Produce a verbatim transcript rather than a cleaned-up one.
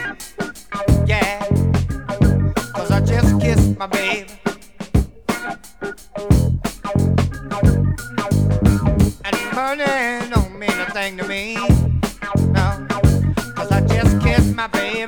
Yeah, 'cause I just kissed my baby. And money don't mean a thing to me. No, 'cause I just kissed my baby.